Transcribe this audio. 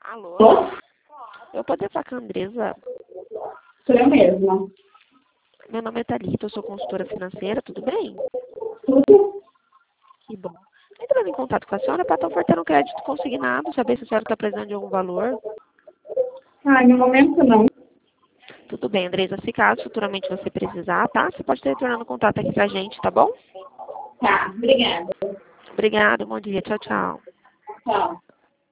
Alô? Alô? Eu poderia falar com a Andresa? Sou eu mesma. Meu nome é Thalita, eu sou consultora financeira, tudo bem? Tudo? Que bom. Entrando em contato com a senhora para estar ofertando crédito consignado, saber se a senhora está precisando de algum valor. No momento não. Tudo bem, Andresa, se caso futuramente você precisar, tá? Você pode estar retornando contato aqui com a gente, tá bom? Tá, obrigada. Obrigada, bom dia, tchau, tchau. Tchau.